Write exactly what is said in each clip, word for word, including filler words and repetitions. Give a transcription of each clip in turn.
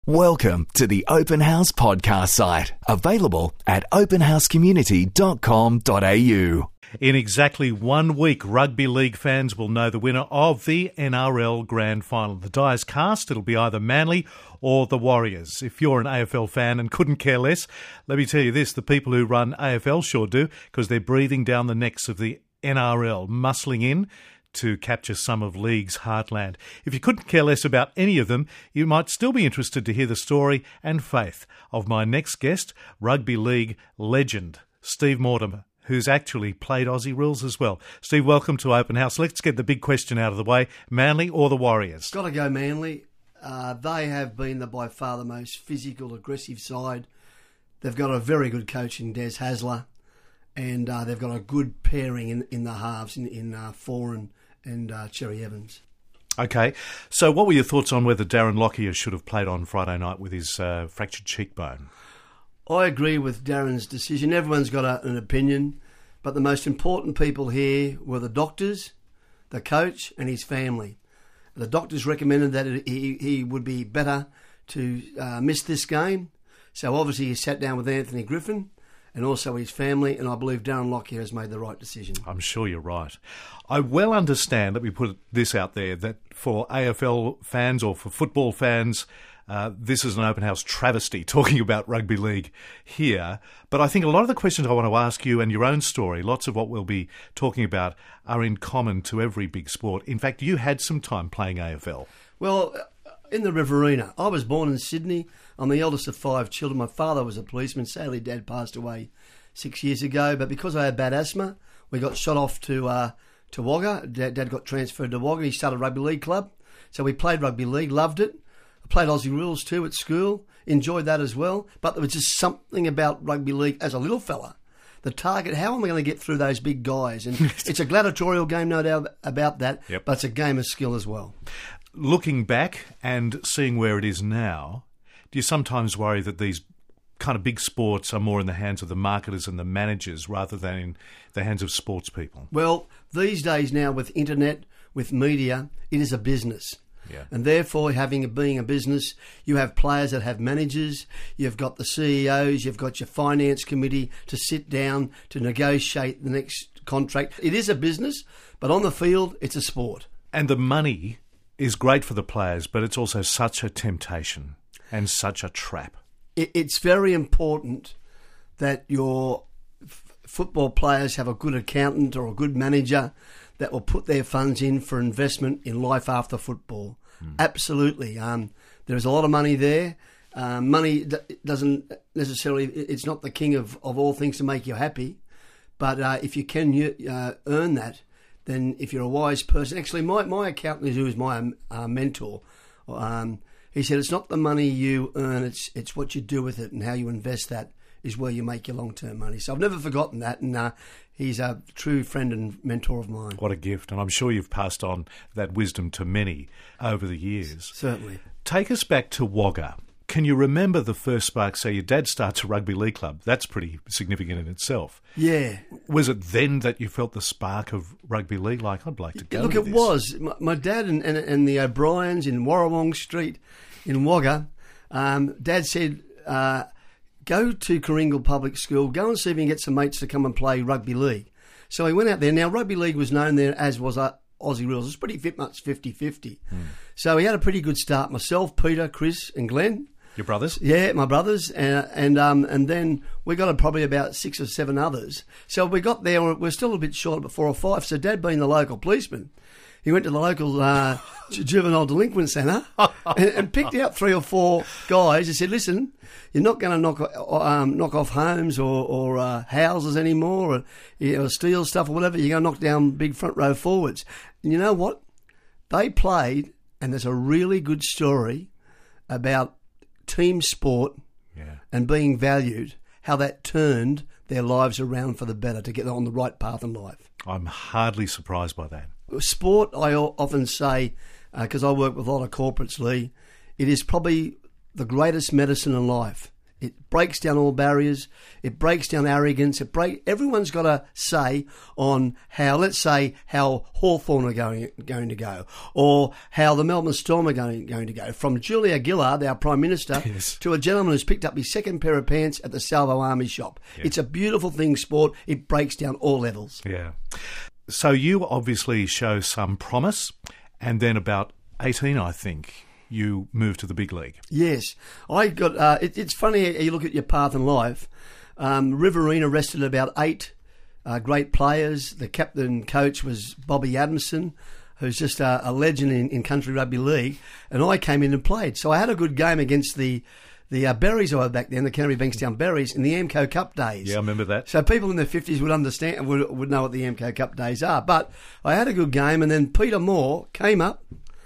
Welcome to the Open House podcast site, available at open house community dot com dot a u. In exactly one week, rugby league fans will know the winner of the N R L Grand Final. The die is cast. It'll be either Manly or the Warriors. If you're an A F L fan and couldn't care less, let me tell you this, the people who run A F L sure do, because they're breathing down the necks of the N R L, muscling in to capture some of league's heartland. If you couldn't care less about any of them, you might still be interested to hear the story and faith of my next guest, rugby league legend, Steve Mortimer, who's actually played Aussie rules as well. Steve, welcome to Open House. Let's get the big question out of the way. Manly or the Warriors? Got to go Manly. Uh, they have been the by far the most physical, aggressive side. They've got a very good coach in Des Hasler, and uh, they've got a good pairing in, in the halves in, in uh, Foran and uh, Cherry Evans. Okay, so what were your thoughts on whether Darren Lockyer should have played on Friday night with his uh, fractured cheekbone? I agree with Darren's decision. Everyone's got a, an opinion, but the most important people here were the doctors, the coach and his family. The doctors recommended that he, he would be better to uh, miss this game, so obviously he sat down with Anthony Griffin and also his family, and I believe Darren Lockyer has made the right decision. I'm sure you're right. I well understand, let me put this out there, that for A F L fans or for football fans, uh, this is an open house travesty talking about rugby league here. But I think a lot of the questions I want to ask you and your own story, lots of what we'll be talking about, are in common to every big sport. In fact, you had some time playing A F L. Well, in the Riverina. I was born in Sydney. I'm the eldest of five children. My father was a policeman. Sadly, Dad passed away six years ago. But because I had bad asthma, we got shot off to uh, to Wagga. Dad, Dad got transferred to Wagga. He started a rugby league club. So we played rugby league, loved it. I played Aussie rules too at school, enjoyed that as well. But there was just something about rugby league as a little fella. The target, how am I going to get through those big guys? And it's a gladiatorial game, no doubt about that, yep. But it's a game of skill as well. Looking back and seeing where it is now, do you sometimes worry that these kind of big sports are more in the hands of the marketers and the managers rather than in the hands of sports people? Well, these days now with internet, with media, it is a business. Yeah. And therefore, having being a business, you have players that have managers, you've got the C E Os, you've got your finance committee to sit down to negotiate the next contract. It is a business, but on the field, it's a sport. And the money is great for the players, but it's also such a temptation and such a trap. It's very important that your f- football players have a good accountant or a good manager that will put their funds in for investment in life after football. Mm. Absolutely. Um, there's a lot of money there. Um, money d- doesn't necessarily, it's not the king of, of all things to make you happy, but uh, if you can uh, earn that, then if you're a wise person, actually my, my accountant who is my uh, mentor, um, he said it's not the money you earn, it's it's what you do with it and how you invest that is where you make your long-term money. So I've never forgotten that, and uh, he's a true friend and mentor of mine. What a gift, and I'm sure you've passed on that wisdom to many over the years. Certainly. Take us back to Wagga. Can you remember the first spark? So your dad starts a rugby league club. That's pretty significant in itself. Yeah. Was it then that you felt the spark of rugby league? Like, I'd like to go Look, to it this. was. My, my dad and, and, and the O'Briens in Warrawong Street in Wagga, um, Dad said, uh, go to Coringal Public School, go and see if you can get some mates to come and play rugby league. So he went out there. Now, rugby league was known there as was uh, Aussie rules. It was pretty fit, much fifty-fifty. Mm. So he had a pretty good start. Myself, Peter, Chris and Glenn. Your brothers? Yeah, my brothers. And and um and then we got probably about six or seven others. So we got there, we're still a bit short of four or five. So Dad, being the local policeman, he went to the local uh, juvenile delinquent centre and, and picked out three or four guys. He said, listen, you're not going to knock um, knock off homes or, or uh, houses anymore or, you know, steal stuff or whatever. You're going to knock down big front row forwards. And you know what? They played, and there's a really good story about team sport yeah. and being valued, how that turned their lives around for the better to get on the right path in life. I'm hardly surprised by that. Sport, I often say, because uh, I work with a lot of corporates, Lee, it is probably the greatest medicine in life. It breaks down all barriers. It breaks down arrogance. It break. Everyone's got a say on how, let's say, how Hawthorn are going going to go, or how the Melbourne Storm are going going to go. From Julia Gillard, our Prime Minister, yes. to a gentleman who's picked up his second pair of pants at the Salvo Army shop. Yeah. It's a beautiful thing, sport. It breaks down all levels. Yeah. So you obviously show some promise, and then about eighteen, I think, you moved to the big league. Yes. I got. Uh, it, it's funny how you look at your path in life. Um, Riverina rested about eight uh, great players. The captain coach was Bobby Adamson, who's just a, a legend in, in country rugby league, and I came in and played. So I had a good game against the the uh, Berries I were back then, the Canterbury Bankstown Berries, in the Amco Cup days. Yeah, I remember that. So people in their fifties would understand, would, would know what the Amco Cup days are. But I had a good game, and then Peter Moore came up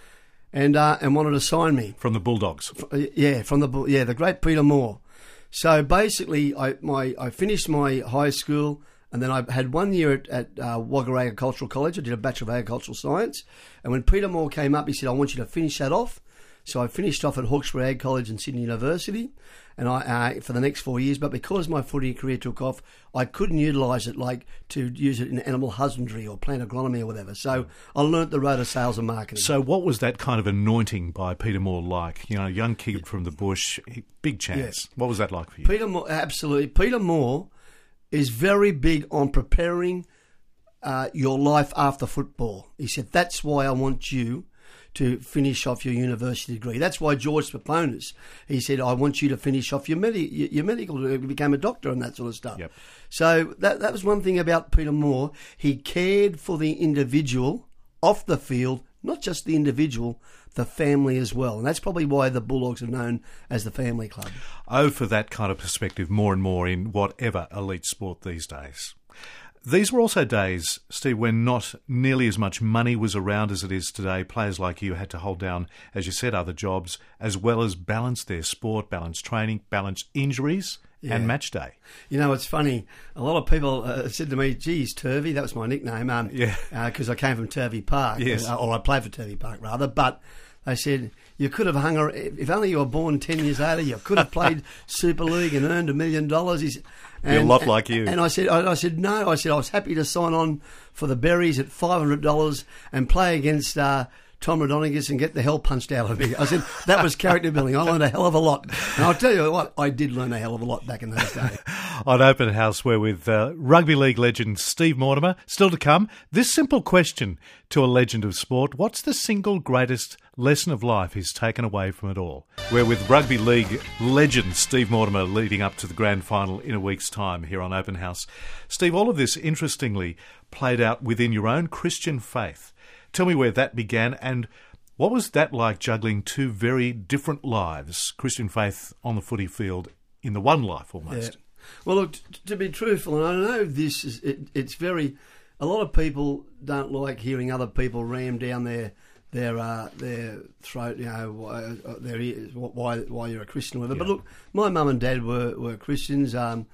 and uh, and wanted to sign me. From the Bulldogs. Yeah, from the yeah the great Peter Moore. So basically, I my I finished my high school, and then I had one year at, at uh, Wagga Agricultural College. I did a Bachelor of Agricultural Science, and when Peter Moore came up, he said, "I want you to finish that off." So I finished off at Hawkesbury Ag College and Sydney University, and I uh, for the next four years. But because my footy career took off, I couldn't utilise it like to use it in animal husbandry or plant agronomy or whatever. So I learnt the road of sales and marketing. So what was that kind of anointing by Peter Moore like? You know, young kid from the bush, big chance. Yeah. What was that like for you? Peter Moore, absolutely. Peter Moore is very big on preparing uh, your life after football. He said, "That's why I want you to finish off your university degree." That's why George Paponis, he said, "I want you to finish off your, medi- your medical, to become a doctor," and that sort of stuff. Yep. So that that was one thing about Peter Moore. He cared for the individual off the field, not just the individual, the family as well. And that's probably why the Bulldogs are known as the family club. Oh, for that kind of perspective more and more in whatever elite sport these days. These were also days, Steve, when not nearly as much money was around as it is today. Players like you had to hold down, as you said, other jobs, as well as balance their sport, balance training, balance injuries yeah. and match day. You know, it's funny. A lot of people uh, said to me, "Geez, Turvey," that was my nickname, um, yeah, because uh, I came from Turvey Park, yes. uh, or I played for Turvey Park, rather, but they said, "You could have hung, if only you were born ten years later, you could have played Super League and earned a million dollars." And, a lot like you. And I said, I, I said, no. I said I was happy to sign on for the Berries at five hundred dollars and play against uh, Tom Rodonigus and get the hell punched out of me. I said, that was character building. I learned a hell of a lot. And I'll tell you what, I did learn a hell of a lot back in those days. On Open House, we're with uh, rugby league legend Steve Mortimer. Still to come, this simple question to a legend of sport: what's the single greatest lesson of life he's taken away from it all? We're with rugby league legend Steve Mortimer, leading up to the grand final in a week's time here on Open House. Steve, all of this, interestingly, played out within your own Christian faith. Tell me where that began, and what was that like, juggling two very different lives, Christian faith on the footy field in the one life almost? Yeah. Well, look, t- to be truthful, and I know this is, it, it's very, a lot of people don't like hearing other people ram down their their uh, their throat, you know, why, their ears, why why you're a Christian or whatever. Yeah. But look, my mum and dad were, were Christians, um,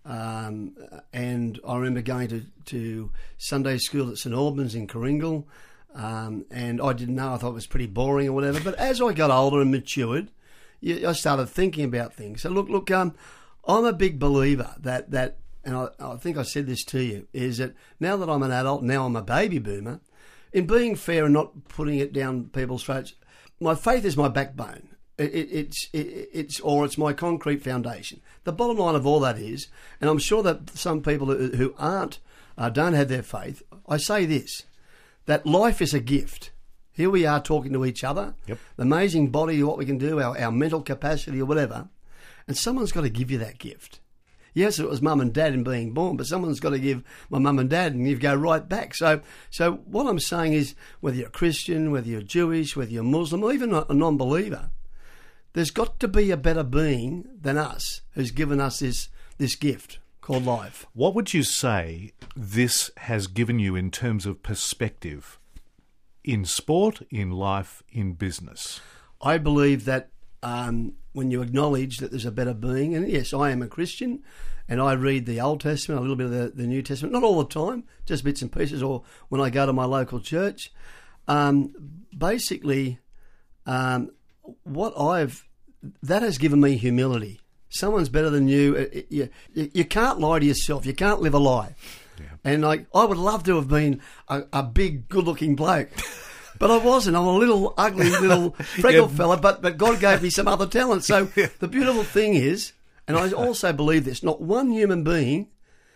um, and I remember going to, to Sunday school at St Albans in Coringal, um, and I didn't know, I thought it was pretty boring or whatever. But as I got older and matured, you, I started thinking about things. So look, look, um, I'm a big believer that, that and I, I think I said this to you, is that now that I'm an adult, now I'm a baby boomer, in being fair and not putting it down people's throats, my faith is my backbone. It, it, it's it, it's or it's my concrete foundation. The bottom line of all that is, and I'm sure that some people who, who aren't uh, don't have their faith, I say this, that life is a gift. Here we are talking to each other, yep. the amazing body, what we can do, our, our mental capacity or whatever, and someone's got to give you that gift. Yes, it was mum and dad in being born, but someone's got to give my mum and dad, and you go right back. So, so what I'm saying is, whether you're a Christian, whether you're Jewish, whether you're Muslim, or even a non-believer, there's got to be a better being than us who's given us this this gift called life. What would you say this has given you in terms of perspective in sport, in life, in business? I believe that um, when you acknowledge that there's a better being, and yes, I am a Christian, and I read the Old Testament, a little bit of the, the New Testament, not all the time, just bits and pieces, or when I go to my local church. Um, basically, um, what I've, that has given me humility. someone's better than you, it, it, you, you can't lie to yourself. You can't live a lie. Yeah. And like, I would love to have been a, a big, good-looking bloke. But I wasn't. I'm a little ugly little freckled yeah. fella, but, but God gave me some other talent. So yeah. the beautiful thing is, and I also believe this, not one human being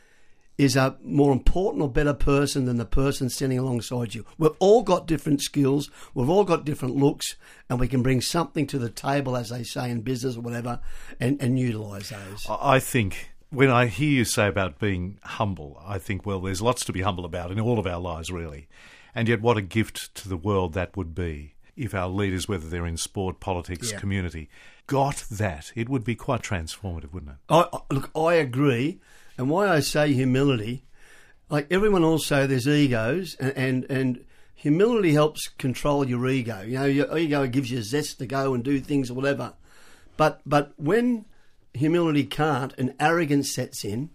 is a more important or better person than the person standing alongside you. We've all got different skills, we've all got different looks, and we can bring something to the table, as they say in business or whatever, and, and utilise those. I think when I hear you say about being humble, I think, well, there's lots to be humble about in all of our lives, really. And yet what a gift to the world that would be if our leaders, whether they're in sport, politics, yeah. community, got that. It would be quite transformative, wouldn't it? I, look, I agree. And why I say humility, like everyone also, there's egos, and, and, and humility helps control your ego. You know, your ego gives you zest to go and do things or whatever. But but when humility can't and arrogance sets in,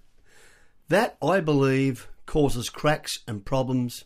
that, I believe, causes cracks and problems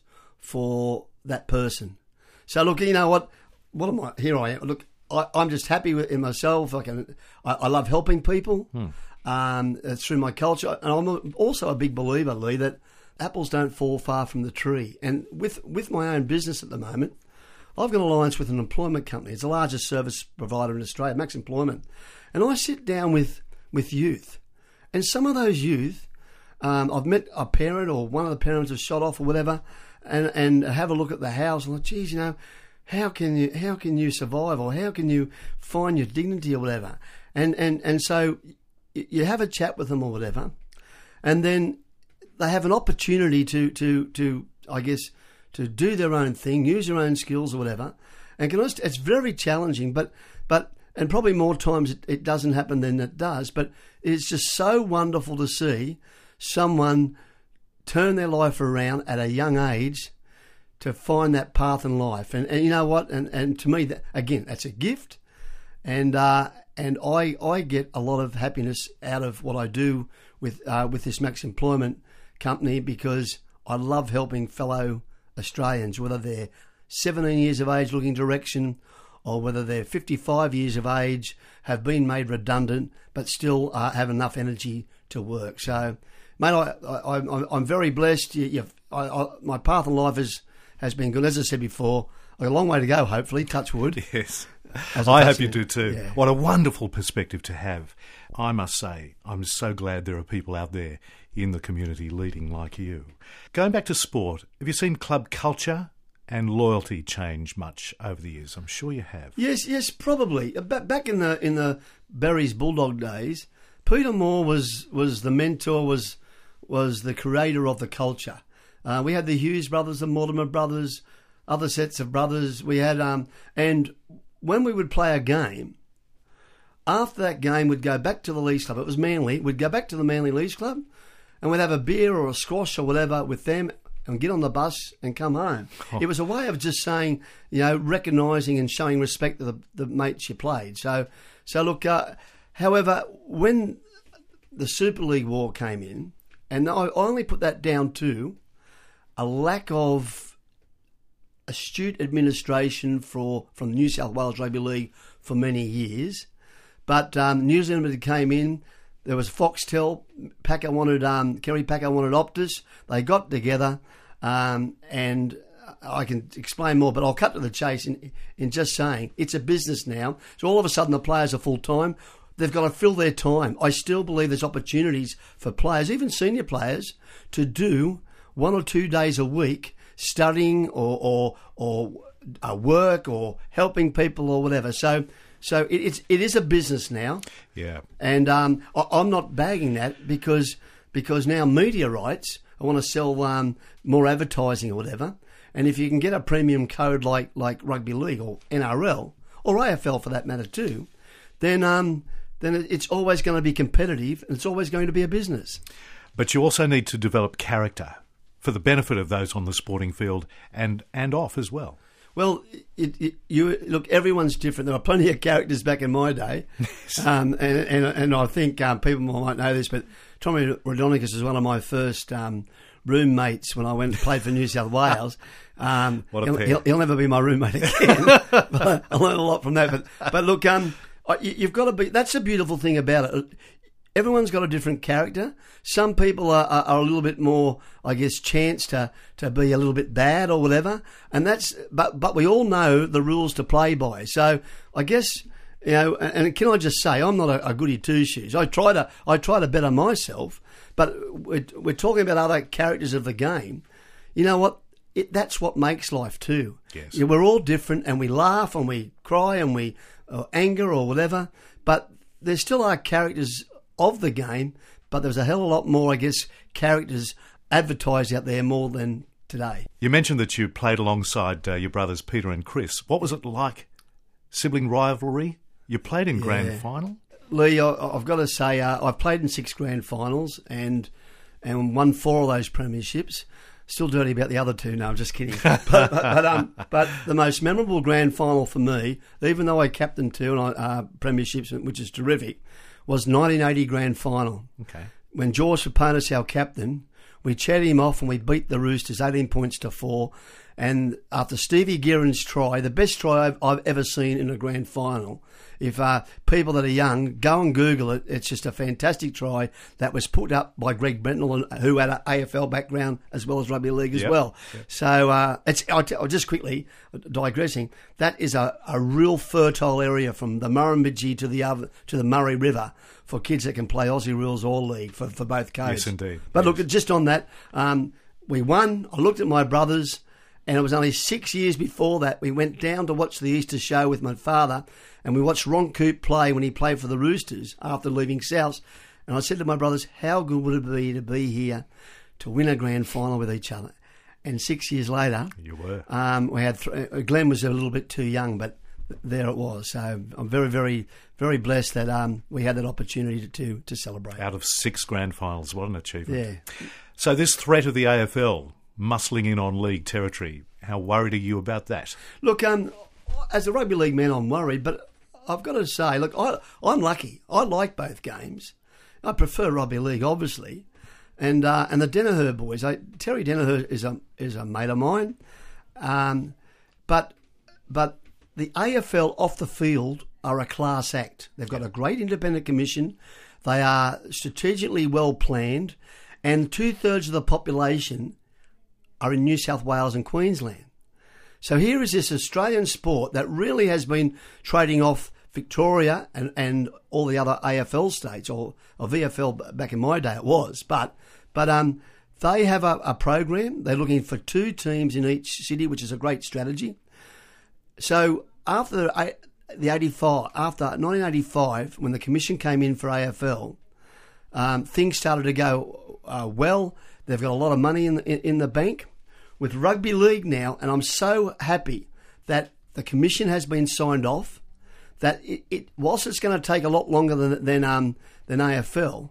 for that person. So look, you know what? What am I? Here I am. Look, I, I'm just happy with in myself. I can, I, I love helping people. Hmm. Um, through my culture, and I'm also a big believer, Lee, that apples don't fall far from the tree. And with with my own business at the moment, I've got an alliance with an employment company. It's the largest service provider in Australia, Max Employment. And I sit down with, with youth, and some of those youth, um, I've met a parent or one of the parents has shot off or whatever, and and have a look at the house and like, geez, you know, how can you how can you survive, or how can you find your dignity or whatever? And and and so you have a chat with them or whatever, and then they have an opportunity to, to, to I guess, to do their own thing, use their own skills or whatever. And can honest, it's very challenging, but, but and probably more times it, it doesn't happen than it does, but it's just so wonderful to see someone turn their life around at a young age to find that path in life. And, and you know what? And, and to me, that, again, that's a gift. And uh, and I I get a lot of happiness out of what I do with uh, with this Max Employment company, because I love helping fellow Australians, whether they're seventeen years of age looking direction, or whether they're fifty-five years of age, have been made redundant, but still uh, have enough energy to work. So, mate, I, I, I'm, I'm very blessed. You, you've, I, I, my path in life has, has been good. As I said before, I've got a long way to go, hopefully, touch wood. Yes. I hope you do too. Yeah. What a wonderful perspective to have. I must say, I'm so glad there are people out there in the community leading like you. Going back to sport, have you seen club culture and loyalty change much over the years? I'm sure you have. Yes, yes, probably. Back in the in the Barry's Bulldog days, Peter Moore was, was the mentor, was was the creator of the culture. Uh, we had the Hughes brothers, the Mortimer brothers, other sets of brothers. We had um and. When we would play a game, after that game we'd go back to the Leagues Club. It was Manly. We'd go back to the Manly Leagues Club and we'd have a beer or a squash or whatever with them and get on the bus and come home. Oh. It was a way of just saying, you know, recognising and showing respect to the, the mates you played. So, so look, uh, however, when the Super League war came in, and I only put that down to a lack of astute administration for from the New South Wales Rugby League for many years, but um, New Zealand came in. There was Foxtel. Packer wanted um, Kerry Packer wanted Optus. They got together, um, and I can explain more, but I'll cut to the chase in in just saying it's a business now. So all of a sudden the players are full time. They've got to fill their time. I still believe there's opportunities for players, even senior players, to do one or two days a week studying or or, or uh, work or helping people or whatever. So so it, it's it is a business now. Yeah. And um, I, I'm not bagging that because because now media rights, I want to sell um, more advertising or whatever. And if you can get a premium code like like Rugby League or N R L or A F L for that matter too, then um then it's always going to be competitive and it's always going to be a business. But you also need to develop character for the benefit of those on the sporting field and, and off as well. Well, it, it, you look, everyone's different. There were plenty of characters back in my day, um, and, and and I think um, people might know this, but Tommy Raudonikis was one of my first um, roommates when I went and played for New South Wales. Um, what a he'll, pair. He'll, he'll never be my roommate again. But I learned a lot from that. But but look, um, I, you- you've got to be. That's a beautiful thing about it. Everyone's got a different character. Some people are, are, are a little bit more, I guess, chance to, to be a little bit bad or whatever. And that's, but but we all know the rules to play by. So I guess, you know, and, and can I just say, I'm not a, a goody two shoes. I try to I try to better myself, but we're, we're talking about other characters of the game. You know what? It, that's what makes life too. Yes. You know, we're all different, and we laugh and we cry and we uh, anger or whatever. But there still are characters of the game, but there's a hell of a lot more, I guess, characters advertised out there more than today. You mentioned that you played alongside uh, your brothers Peter and Chris. What was it like? Sibling rivalry? You played in grand Yeah. final? Lee, I, I've got to say, uh, I've played in six grand finals and and won four of those premierships. Still dirty about the other two. No, I'm just kidding. but, but, but, um, but the most memorable grand final for me, even though I captained two and I, uh, premierships, which is terrific, was nineteen eighty grand final. Okay. When George Paponis, our captain, we chatted him off and we beat the Roosters eighteen points to four. And after Stevie Guerin's try, the best try I've, I've ever seen in a grand final. If uh, people that are young, go and Google it. It's just a fantastic try that was put up by Greg Brentnell, who had an A F L background as well as rugby league as Yep. well. Yep. So uh, it's I'll, t- I'll just quickly digressing. That is a, a real fertile area from the Murrumbidgee to the other to the Murray River for kids that can play Aussie rules or league for, for both codes. Yes, indeed. But Yes. look, just on that, um, we won. I looked at my brothers. And it was only six years before that we went down to watch the Easter show with my father, and we watched Ron Coop play when he played for the Roosters after leaving South. And I said to my brothers, how good would it be to be here to win a grand final with each other? And six years later, You were. um, we had th- Glenn was a little bit too young, but there it was. So I'm very, very, very blessed that um, we had that opportunity to, to to celebrate. Out of six grand finals, what an achievement. Yeah. So this threat of the A F L muscling in on league territory, how worried are you about that? Look, um, as a rugby league man, I'm worried, but I've got to say, look, I, I'm lucky. I like both games. I prefer rugby league, obviously, and uh, and the Danaher boys. I, Terry Danaher is a is a mate of mine, um, but but the A F L off the field are a class act. They've got a great independent commission. They are strategically well planned, and two thirds of the population are in New South Wales and Queensland. So here is this Australian sport that really has been trading off Victoria and, and all the other A F L states, or, or V F L back in my day it was. But but um, they have a, a program. They're looking for two teams in each city, which is a great strategy. So after the eighty-five, after nineteen eighty-five, when the commission came in for A F L, um, things started to go uh, well. They've got a lot of money in the, in, in the bank. With rugby league now, and I'm so happy that the commission has been signed off, that it, it whilst it's going to take a lot longer than than um than A F L,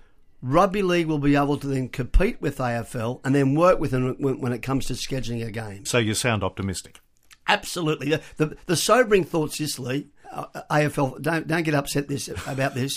rugby league will be able to then compete with A F L and then work with them when, when it comes to scheduling a game. So you sound optimistic. Absolutely. The the, the sobering thoughts, this Lee, uh, A F L, don't don't get upset this about this.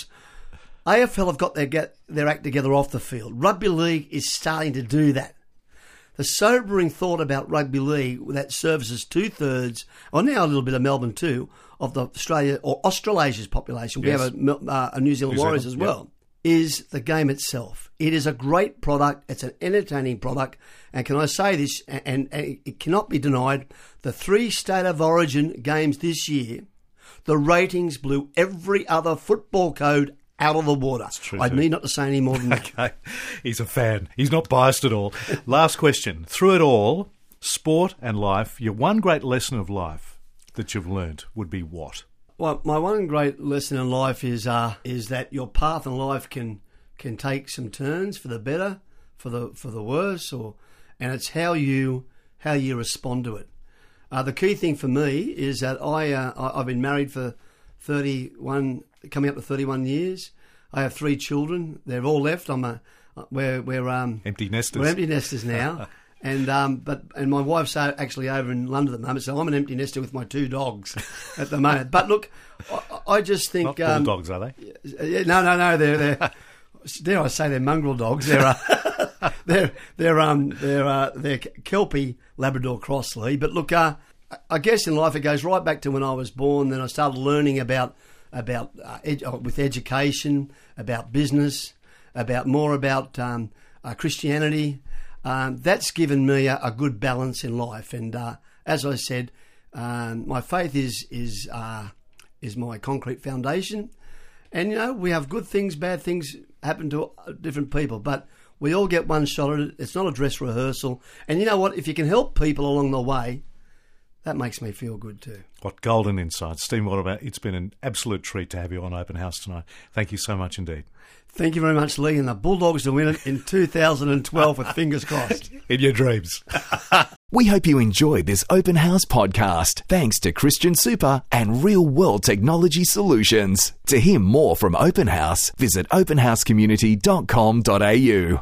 A F L have got their get their act together off the field. Rugby league is starting to do that. The sobering thought about rugby league that services two thirds, or now a little bit of Melbourne too, of the Australia or Australasia's population. We Yes. have a, Mel- uh, a New Zealand New Warriors Zealand, as yep. well. Is the game itself. It is a great product. It's an entertaining product. And can I say this, and, and it cannot be denied, the three State of Origin games this year, the ratings blew every other football code out of the water. true I too. need not to say any more than that. Okay. He's a fan. He's not biased at all. Last question. Through it all, sport and life, your one great lesson of life that you've learnt would be what? Well, my one great lesson in life is uh, is that your path in life can can take some turns for the better, for the for the worse, or and it's how you how you respond to it. Uh, the key thing for me is that I uh, I- I've been married for thirty-one, coming up to thirty-one years. I have three children. They've all left. I'm a we're we're um Empty nesters. we're empty nesters now. And um, but and my wife's uh, actually over in London at the moment, so I'm an empty nester with my two dogs at the moment. But look, I, I just think Not um, bulldogs, are they? yeah, no, no, no, they're they're dare I say they're mongrel dogs. They're uh, they're they're um they're uh, they're Kelpie Labrador Cross, Lee. But look, uh, I guess in life it goes right back to when I was born. Then I started learning about about uh, ed- with education, about business, about more about um, uh, Christianity. Um, that's given me a, a good balance in life. And uh, as I said, um, my faith is is uh, is my concrete foundation. And, you know, we have good things, bad things happen to different people, but we all get one shot at it. It's not a dress rehearsal. And you know what? If you can help people along the way, that makes me feel good too. What golden insights. Stephen Waterbury, it's been an absolute treat to have you on Open House tonight. Thank you so much indeed. Thank you very much, Lee, and the Bulldogs to win it in two thousand twelve with fingers crossed. In your dreams. We hope you enjoyed this Open House podcast, thanks to Christian Super and Real World Technology Solutions. To hear more from Open House, visit open house community dot com dot a u.